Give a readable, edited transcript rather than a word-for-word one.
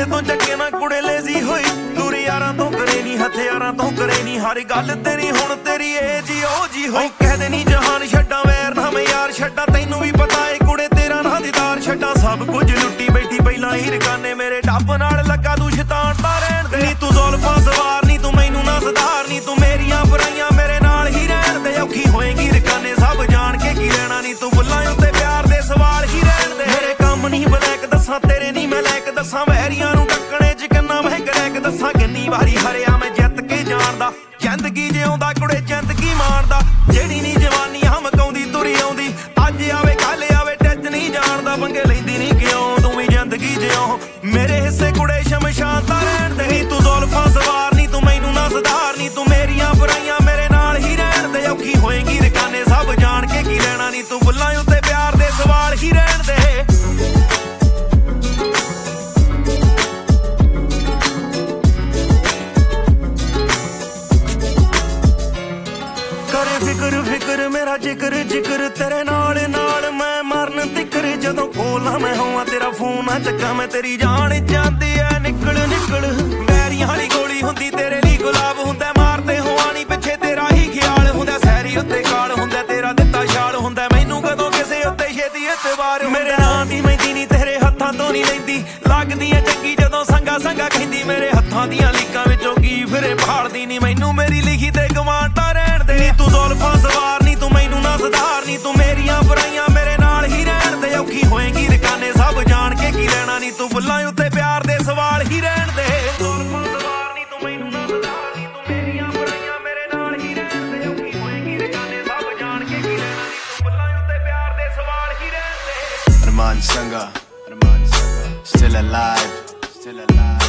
ਸਾਡੇ ਤੋਂ ਚੱਕੇ ਨਾ ਕੁੜੇ ਲੇਜ਼ੀ ਹੋਈ ਦੂਰ ਯਾਰਾਂ ਤੋਂ ਕਰੇ ਨੀ ਹਥਿਆਰਾਂ ਤੋਂ ਕਰੇ ਨੀ ਹਰ ਗੱਲ ਤੇਰੀ ਹੁਣ ਤੇਰੀ ਏ ਜੀ ਓ ਜੀ ਹੋਈ ਕਹਦੇ ਨੀ ਜਹਾਨ ਛੱਡਾਂ ਵੈਰ ਨਾ ਮੈਂ ਯਾਰ ਛੱਡਾਂ ਤੈਨੂੰ ਵੀ ਪਤਾ ਏ ਕੁੜੇ ਤੇਰਾ ਨਾ ਦੀਦਾਰ ਛੱਡਾਂ ਸਭ ਕੁਝ ਲੁੱਟੀ ਬੈਠੀ ਪਹਿਲਾਂ ਹੀ ਰਕਾਨੇ ਮੇਰੇ ਡੱਬ ਨਾਲ ਲੱਗਾ ਤੂੰ ਸ਼ੈਤਾਨ ਤਾਂ ਰਹਿਣ ਦੇ ਨੀ ਤੂੰ ਜ਼ੁਲਫਾਂ ਸਵਾਰ ਨੀ ਤੂੰ ਮੈਨੂੰ ਨਾ ਸੁਧਾਰ ਨੀ ਤੂੰ ਮੇਰੀਆਂ ਬੁਰਾਈਆਂ ਮੇਰੇ ਨਾਲ ਹੀ ਰਹਿਣ ਦੇ ਔਖੀ ਹੋਏਗੀ ਰਕਾਨੇ ਸਭ ਜਾਣ ਕੇ ਕੀ ਲੈਣਾ ਨੀ ਤੂੰ ਬੁੱਲਾਂ ਉੱਤੇ ਪਿਆਰ ਦੇ ਸਵਾਲ ਹੀ ਰਹਿਣ ਦੇ ਮੇਰੇ ਕੰਮ ਨਹੀਂ ਬਲੈਕ ਦੱਸਾਂ ਤੇਰੇ ਨਹੀਂ ਮੈਂ ਲੈਕ ਦੱਸਾਂ ਵੈਰੀਆਂ ਨੂੰ ਟੱਕਣੇ ਚ ਕਿੰਨਾ ਮੈਂ ਗਰੈਕ ਦੱਸਾਂ ਕਿੰਨੀ ਵਾਰੀ ਹਰਿਆ ਮੈਂ ਜਿੱਤ ਕੇ ਜਾਣਦਾ ਜ਼ਿੰਦਗੀ ਜਿਉਂਦਾ ਕੁੜੇ ਜ਼ਿੰਦਗੀ ਮਾਰਦਾ ਜਿਹੜੀ ਨੀ ਜਵਾਨੀ ਹਮਕਾਉਂਦੀ ਤੁਰੀ ਆਉਂਦੀ ਅੱਜ ਆਵੇ ਕੱਲ ਆਵੇ ਟੱਚ ਨਹੀਂ ਜਾਣਦਾ ਪੰਗੇ ਲੈਂਦੀ ਨਹੀਂ ਕਿਉਂ ਤੂੰ ਵੀ ਜ਼ਿੰਦਗੀ ਜਿਉਂ ਮੇਰੇ ਹਿੱਸੇ ਕੁੜੇ ਸ਼ਮਸ਼ਾਨ ਤਾਂ ਰਹਿਣ ਦੇ ਨੀ ਤੂੰ ਜ਼ੁਲਫਾਂ ਸਵਾਰ ਨੀ ਤੂੰ ਮੈਨੂੰ ਨਾ ਸੁਧਾਰ ਨੀ ਤੂੰ ਮੇਰੀਆਂ ਬੁਰਾਈਆਂ ਮੇਰੇ ਨਾਲ ਹੀ ਰਹਿਣ ਦੇ ਔਖੀ ਹੋਏਗੀ ਰਕਾਨੇ ਸਭ ਜਾਣ ਕੇ ਕੀ ਲੈਣਾ ਨੀ ਤੂੰ ਬੁੱਲਾਂ ਉੱਤੇ ਪਿਆਰ ਦੇ ਸਵਾਲ ਹੀ ਰਹਿਣ ਦੇ ਫਿਕਰ ਮੇਰਾ ਜਿਗਰ ਤੇਰੇ ਨਾਲ ਮੈਂ ਮਰਨ ਤਿੱਕਰ ਜਦੋਂ ਕੋਲਾਂ ਮੈਂ ਹੋਵਾਂ ਤੇਰਾ ਫੋਨ ਨਾ ਚੱਕਾਂ ਮੈਂ ਤੇਰੀ ਜਾਨ ਜਾਂਦੀ ਐ ਨਿਕਲ ਬੈਰੀਆਂ ਵਾਲੀ ਗੋਲੀ ਹੁੰਦੀ ਤੇਰੇ ਲਈ ਗੁਲਾਬ ਹੁੰਦਾ ਮਾਰਦੇ ਹੋਵਾਂ ਪਿੱਛੇ ਤੇਰਾ ਹੀ ਖਿਆਲ ਹੁੰਦਾ ਸੈਰੀ ਉੱਤੇ ਕਾਲ ਹੁੰਦਾ ਤੇਰਾ ਦਿੱਤਾ ਛਾਲ ਹੁੰਦਾ ਮੈਨੂੰ ਕਦੋਂ ਕਿਸੇ ਉੱਤੇ ਛੇਤੀ ਇਤਬਾਰ ਮੇਰੇ ਨਾਂ ਦੀ ਮਹਿੰਦੀ ਨੀ ਤੇਰੇ ਹੱਥਾਂ ਤੋਂ ਨਹੀਂ ਲੈਂਦੀ ਲੱਗਦੀ ਐ ਚੰਗੀ ਜਦੋਂ ਸੰਗਾ ਕਹਿੰਦੀ ਮੇਰੇ ਹੱਥਾਂ ਦੀਆਂ ਲੀਕਾਂ ਵਿੱਚੋਂ ਕੀ ਫਿਰੇ ਭਾਲਦੀ ਨੀ ਮੈਨੂੰ ਮੇਰੀ ਲਿਖੀ ਤੇ ਗਵਾਨ ਤਾਂ ਰਹਿਣ ਦੇ ਨੀ ਤੂੰ ਜ਼ੁਲਫਾਂ ਸਵਾਰ ਨੀ ਤੂੰ ਮੈਨੂੰ ਨਾ ਸੁਧਾਰ ਨੀ ਤੂੰ ਮੇਰੀਆਂ ਬੁਰਾਈਆਂ ਮੇਰੇ ਨਾਲ ਹੀ ਰਹਿਣ ਦੇ ਔਖੀ ਹੋਏਗੀ ਰਕਾਨੇ ਸਭ ਜਾਣ ਕੇ ਕੀ ਲੈਣਾ ਨੀ ਤੂੰ ਬੁੱਲਾਂ ਉੱਤੇ ਪਿਆਰ ਦੇ ਸਵਾਲ ਹੀ ਰਹਿਣ ਦੇ ਜ਼ੁਲਫਾਂ ਸਵਾਰ ਨੀ ਤੂੰ ਮੈਨੂੰ ਨਾ ਸੁਧਾਰ ਨੀ ਤੂੰ ਮੇਰੀਆਂ ਬੁਰਾਈਆਂ ਮੇਰੇ ਨਾਲ ਹੀ ਰਹਿਣ ਦੇ ਔਖੀ ਹੋਏਗੀ ਰਕਾਨੇ ਸਭ ਜਾਣ ਕੇ ਕੀ ਲੈਣਾ ਨੀ ਤੂੰ ਬੁੱਲਾਂ ਉੱਤੇ ਪਿਆਰ ਦੇ ਸਵਾਲ ਹੀ ਰਹਿਣ ਦੇ Arman Sanga, still alive.